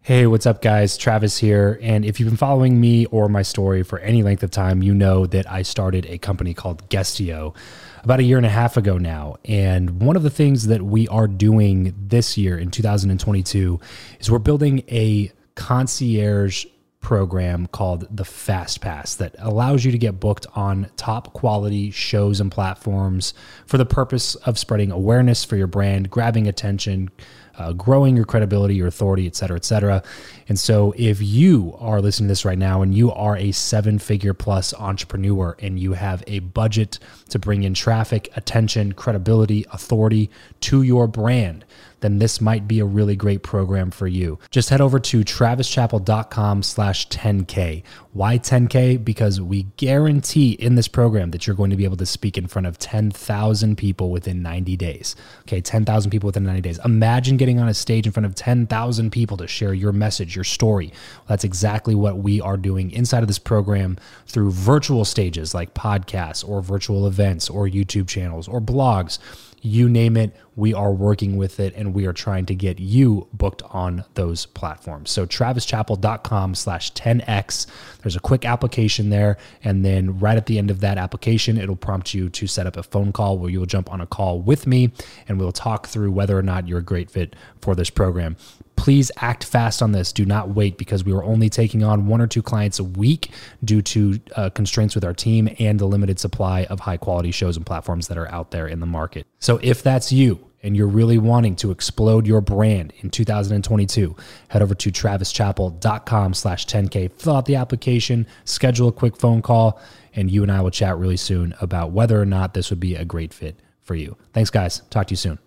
Hey, what's up, guys? Travis here. And if you've been following me or my story for any length of time, you know that I started a company called Guestio about a year and a half ago now. And one of the things that we are doing this year in 2022 is we're building a concierge program called the Fast Pass that allows you to get booked on top quality shows and platforms for the purpose of spreading awareness for your brand, grabbing attention, growing your credibility, your authority, et cetera, et cetera. And so if you are listening to this right now and you are a 7-figure plus entrepreneur and you have a budget to bring in traffic, attention, credibility, authority to your brand, then this might be a really great program for you. Just head over to travischappell.com/10K. Why 10K? Because we guarantee in this program that you're going to be able to speak in front of 10,000 people within 90 days. Okay, 10,000 people within 90 days. Imagine getting on a stage in front of 10,000 people to share your message, your story. Well, that's exactly what we are doing inside of this program through virtual stages like podcasts or virtual events or YouTube channels or blogs. You name it, we are working with it, and we are trying to get you booked on those platforms. So travischappell.com/10X. There's a quick application there, and then right at the end of that application, it'll prompt you to set up a phone call where you'll jump on a call with me, and we'll talk through whether or not you're a great fit for this program. Please act fast on this. Do not wait, because we are only taking on 1 or 2 clients a week due to constraints with our team and the limited supply of high quality shows and platforms that are out there in the market. So if that's you and you're really wanting to explode your brand in 2022, head over to travischappell.com/10K, fill out the application, schedule a quick phone call, and you and I will chat really soon about whether or not this would be a great fit for you. Thanks, guys. Talk to you soon.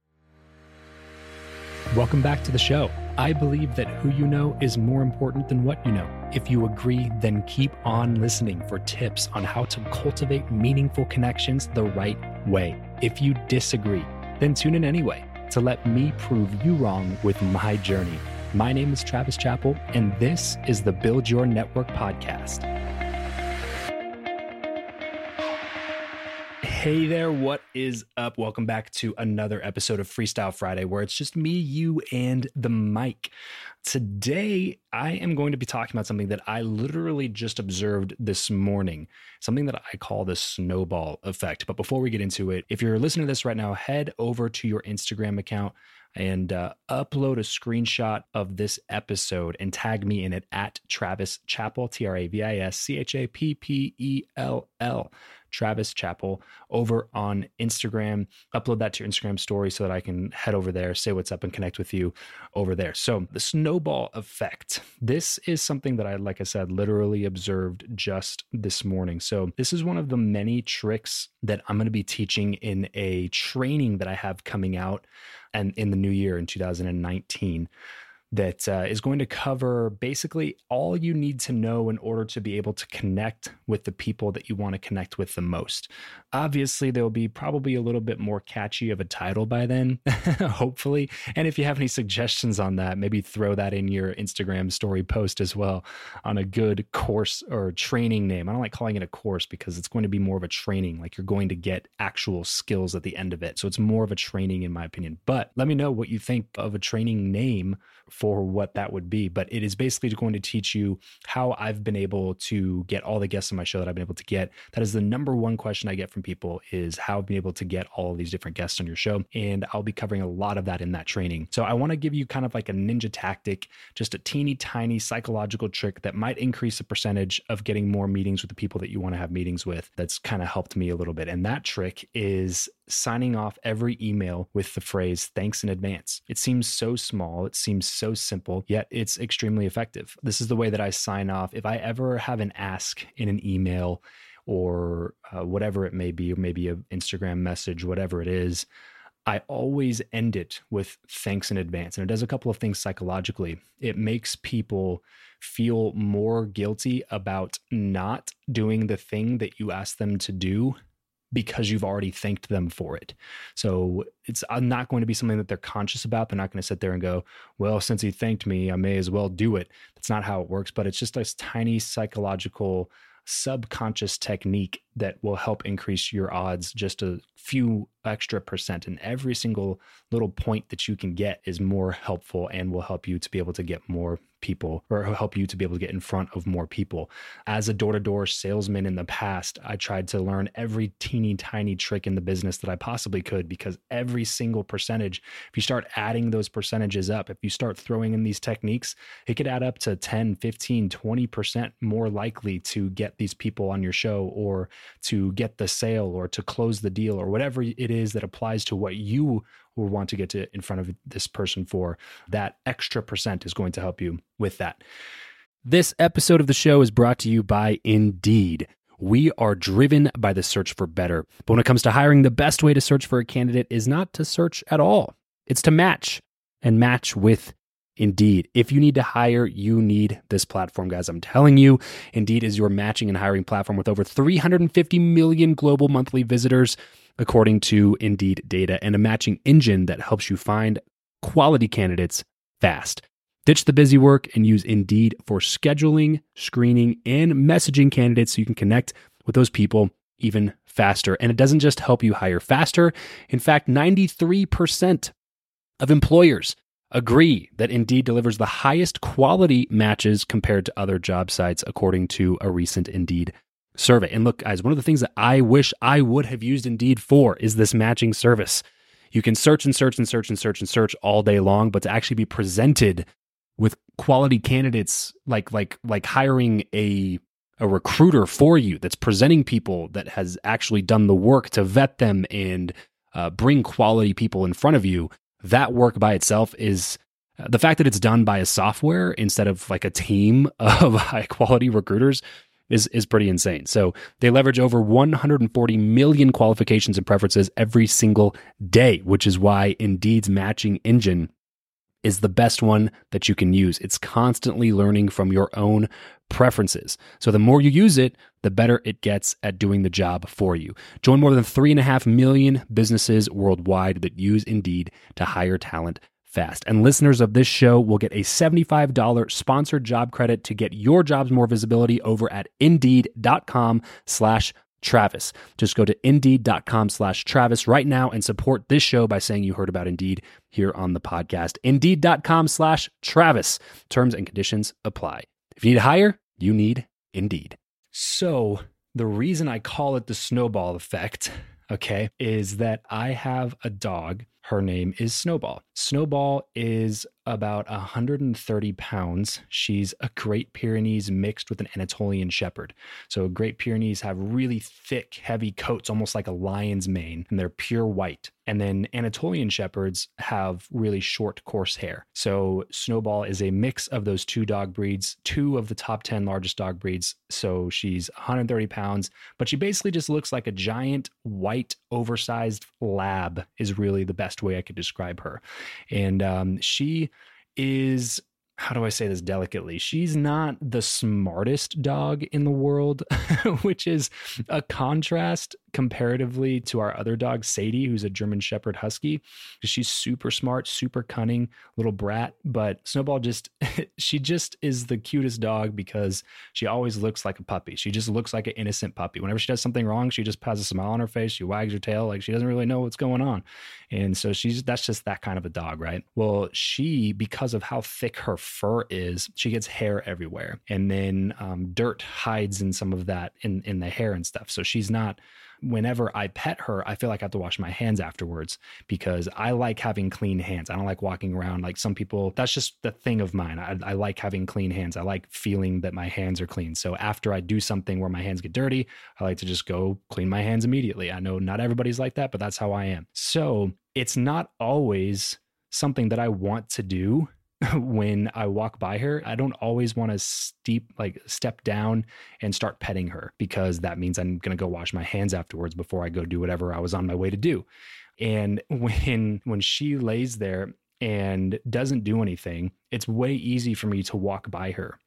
Welcome back to the show. I believe that who you know is more important than what you know. If you agree, then keep on listening for tips on how to cultivate meaningful connections the right way. If you disagree, then tune in anyway to let me prove you wrong with my journey. My name is Travis Chappell, and this is the Build Your Network podcast. Hey there, what is up? Welcome back to another episode of Freestyle Friday, where it's just me, you, and the mic. Today, I am going to be talking about something that I literally just observed this morning, something that I call the snowball effect. But before we get into it, if you're listening to this right now, head over to your Instagram account and upload a screenshot of this episode and tag me in it at Travis Chappell, TravisChappell, Travis Chappell, over on Instagram. Upload that to your Instagram story so that I can head over there, say what's up, and connect with you over there. So the snowball effect, this is something that I, like I said, literally observed just this morning. So this is one of the many tricks that I'm going to be teaching in a training that I have coming out and in the new year in 2019. That is going to cover basically all you need to know in order to be able to connect with the people that you want to connect with the most. Obviously, there'll be probably a little bit more catchy of a title by then, hopefully. And if you have any suggestions on that, maybe throw that in your Instagram story post as well on a good course or training name. I don't like calling it a course because it's going to be more of a training, like you're going to get actual skills at the end of it. So it's more of a training in my opinion. But let me know what you think of a training name for what that would be. But it is basically going to teach you how I've been able to get all the guests on my show that I've been able to get. That is the number one question I get from people, is how I've been able to get all of these different guests on your show. And I'll be covering a lot of that in that training. So I want to give you kind of like a ninja tactic, just a teeny tiny psychological trick that might increase the percentage of getting more meetings with the people that you want to have meetings with. That's kind of helped me a little bit. And that trick is signing off every email with the phrase, "Thanks in advance." It seems so small. It seems so simple, yet it's extremely effective. This is the way that I sign off. If I ever have an ask in an email or whatever it may be, or maybe an Instagram message, whatever it is, I always end it with "thanks in advance." And it does a couple of things psychologically. It makes people feel more guilty about not doing the thing that you asked them to do because you've already thanked them for it. So it's not going to be something that they're conscious about. They're not going to sit there and go, well, since he thanked me, I may as well do it. That's not how it works, but it's just this tiny psychological subconscious technique that will help increase your odds just a few extra percent. And every single little point that you can get is more helpful and will help you to be able to get more people, or help you to be able to get in front of more people. As a door-to-door salesman in the past, I tried to learn every teeny tiny trick in the business that I possibly could, because every single percentage, if you start adding those percentages up, if you start throwing in these techniques, it could add up to 10, 15, 20% more likely to get these people on your show, or to get the sale, or to close the deal, or whatever it is that applies to what you will want to get to in front of this person for. That extra percent is going to help you with that. This episode of the show is brought to you by Indeed. We are driven by the search for better. But when it comes to hiring, the best way to search for a candidate is not to search at all. It's to match, and match with Indeed. If you need to hire, you need this platform, guys. I'm telling you, Indeed is your matching and hiring platform with over 350 million global monthly visitors, according to Indeed data, and a matching engine that helps you find quality candidates fast. Ditch the busy work and use Indeed for scheduling, screening, and messaging candidates so you can connect with those people even faster. And it doesn't just help you hire faster. In fact, 93% of employers agree that Indeed delivers the highest quality matches compared to other job sites, according to a recent Indeed survey. And look, guys, one of the things that I wish I would have used Indeed for is this matching service. You can search and search and search and search and search all day long, but to actually be presented with quality candidates, like hiring a recruiter for you that's presenting people that has actually done the work to vet them and bring quality people in front of you, that work by itself is the fact that it's done by a software instead of like a team of high quality recruiters is pretty insane. So they leverage over 140 million qualifications and preferences every single day, which is why Indeed's matching engine is the best one that you can use. It's constantly learning from your own preferences. So the more you use it, the better it gets at doing the job for you. Join more than 3.5 million businesses worldwide that use Indeed to hire talent fast. And listeners of this show will get a $75 sponsored job credit to get your jobs more visibility over at Indeed.com/Travis. Just go to Indeed.com/Travis right now and support this show by saying you heard about Indeed here on the podcast. Indeed.com/Travis. Terms and conditions apply. If you need to hire, you need Indeed. So the reason I call it the snowball effect, okay, is that I have a dog. Her name is Snowball. Snowball is about 130 pounds. She's a Great Pyrenees mixed with an Anatolian Shepherd. So Great Pyrenees have really thick, heavy coats, almost like a lion's mane, and they're pure white. And then Anatolian Shepherds have really short, coarse hair. So Snowball is a mix of those two dog breeds, two of the top 10 largest dog breeds. So she's 130 pounds, but she basically just looks like a giant, white, oversized lab is really the best way I could describe her. And she is, how do I say this delicately? She's not the smartest dog in the world, which is a contrast comparatively to our other dog, Sadie, who's a German Shepherd Husky. She's super smart, super cunning little brat, but Snowball she just is the cutest dog because she always looks like a puppy. She just looks like an innocent puppy. Whenever she does something wrong, she just has a smile on her face. She wags her tail like she doesn't really know what's going on. And so that's just that kind of a dog, right? Well, because of how thick her fur is, she gets hair everywhere. And then dirt hides in some of that in the hair and stuff. So she's not, whenever I pet her, I feel like I have to wash my hands afterwards because I like having clean hands. I don't like walking around like some people. That's just the thing of mine. I like having clean hands. I like feeling that my hands are clean. So after I do something where my hands get dirty, I like to just go clean my hands immediately. I know not everybody's like that, but that's how I am. So it's not always something that I want to do. When I walk by her, I don't always want to step down and start petting her because that means I'm going to go wash my hands afterwards before I go do whatever I was on my way to do. And when she lays there and doesn't do anything, it's way easy for me to walk by her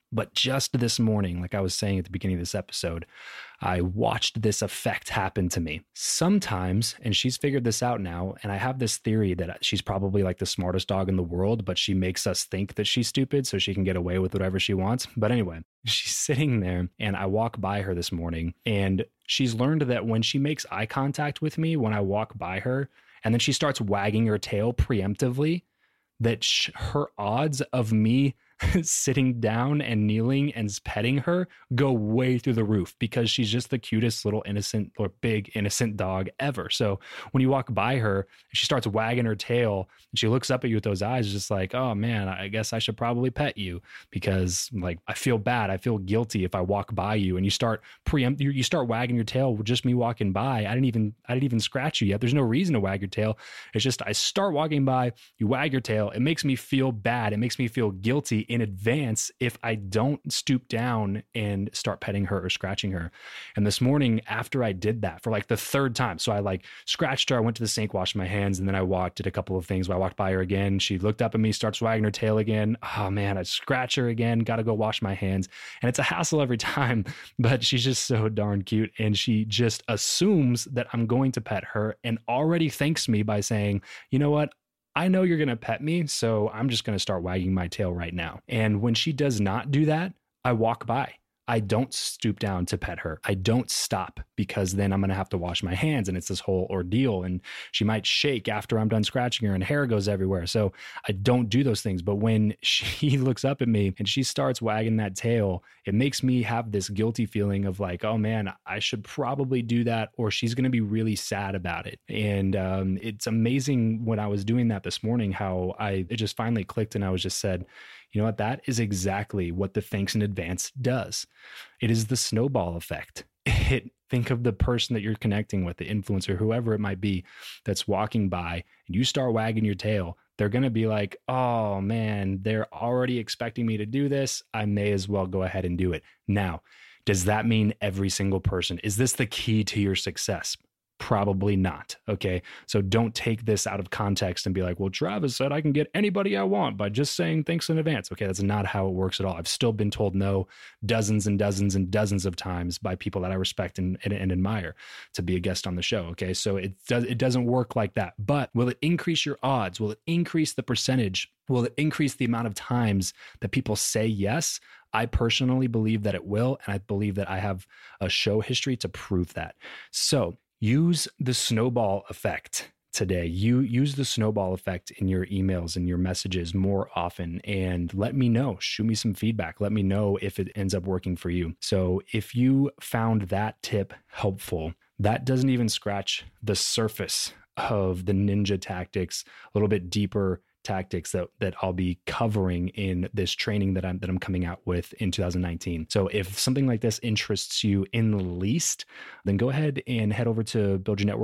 But just this morning, like I was saying at the beginning of this episode, I watched this effect happen to me. Sometimes, and she's figured this out now, and I have this theory that she's probably like the smartest dog in the world, but she makes us think that she's stupid so she can get away with whatever she wants. But anyway, she's sitting there and I walk by her this morning, and she's learned that when she makes eye contact with me, when I walk by her, and then she starts wagging her tail preemptively, that her odds of me sitting down and kneeling and petting her go way through the roof, because she's just the cutest little innocent or big innocent dog ever. So when you walk by her, she starts wagging her tail and she looks up at you with those eyes, just like, oh man, I guess I should probably pet you, because like I feel bad. I feel guilty if I walk by you and you start you start wagging your tail with just me walking by. I didn't even scratch you yet. There's no reason to wag your tail. It's just I start walking by, you wag your tail. It makes me feel bad. It makes me feel guilty in advance if I don't stoop down and start petting her or scratching her. And this morning, after I did that for like the third time, so I like scratched her, I went to the sink, washed my hands, and then I did a couple of things. I walked by her again. She looked up at me, starts wagging her tail again. Oh man, I scratch her again, got to go wash my hands. And it's a hassle every time, but she's just so darn cute. And she just assumes that I'm going to pet her and already thanks me by saying, you know what? I know you're going to pet me, so I'm just going to start wagging my tail right now. And when she does not do that, I walk by. I don't stoop down to pet her. I don't stop, because then I'm going to have to wash my hands and it's this whole ordeal, and she might shake after I'm done scratching her and hair goes everywhere. So I don't do those things. But when she looks up at me and she starts wagging that tail, it makes me have this guilty feeling of like, oh man, I should probably do that, or she's going to be really sad about it. And it's amazing when I was doing that this morning, how it just finally clicked, and I was just said, you know what? That is exactly what the thanks in advance does. It is the snowball effect. Think of the person that you're connecting with, the influencer, whoever it might be, that's walking by, and you start wagging your tail. They're going to be like, oh man, they're already expecting me to do this. I may as well go ahead and do it. Now, does that mean every single person? Is this the key to your success? Probably not. Okay. So don't take this out of context and be like, well, Travis said I can get anybody I want by just saying thanks in advance. Okay. That's not how it works at all. I've still been told no dozens and dozens and dozens of times by people that I respect and admire to be a guest on the show. Okay. So it doesn't work like that. But will it increase your odds? Will it increase the percentage? Will it increase the amount of times that people say yes? I personally believe that it will. And I believe that I have a show history to prove that. So use the snowball effect today. You use the snowball effect in your emails and your messages more often, and let me know. Shoot me some feedback. Let me know if it ends up working for you. So if you found that tip helpful, that doesn't even scratch the surface of the ninja tactics, a little bit deeper tactics that I'll be covering in this training that I'm coming out with in 2019. So if something like this interests you in the least, then go ahead and head over to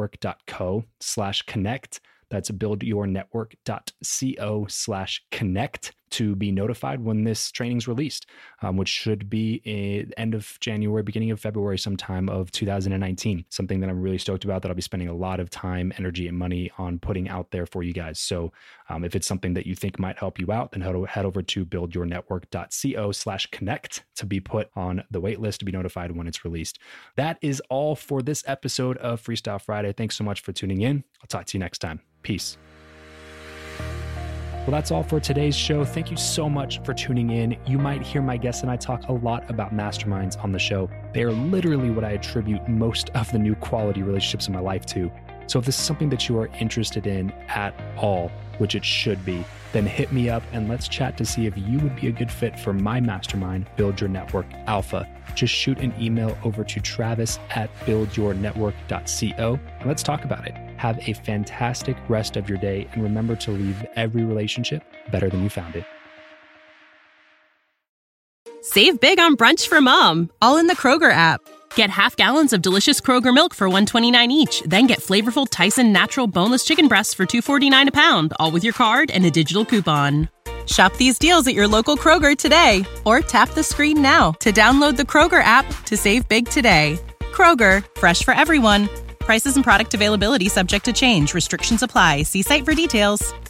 buildyournetwork.co/connect. That's buildyournetwork.co/connect to be notified when this training's released, which should be end of January, beginning of February, sometime of 2019. Something that I'm really stoked about, that I'll be spending a lot of time, energy, and money on putting out there for you guys. So if it's something that you think might help you out, then head over to buildyournetwork.co/connect to be put on the wait list to be notified when it's released. That is all for this episode of Freestyle Friday. Thanks so much for tuning in. I'll talk to you next time. Peace. Well, that's all for today's show. Thank you so much for tuning in. You might hear my guests and I talk a lot about masterminds on the show. They are literally what I attribute most of the new quality relationships in my life to. So if this is something that you are interested in at all, which it should be, then hit me up and let's chat to see if you would be a good fit for my mastermind, Build Your Network Alpha. Just shoot an email over to travis@buildyournetwork.co and let's talk about it. Have a fantastic rest of your day, and remember to leave every relationship better than you found it. Save big on brunch for mom, all in the Kroger app. Get half gallons of delicious Kroger milk for $1.29 each. Then get flavorful Tyson natural boneless chicken breasts for $2.49 a pound, all with your card and a digital coupon. Shop these deals at your local Kroger today, or tap the screen now to download the Kroger app to save big today. Kroger, fresh for everyone. Prices and product availability subject to change. Restrictions apply. See site for details.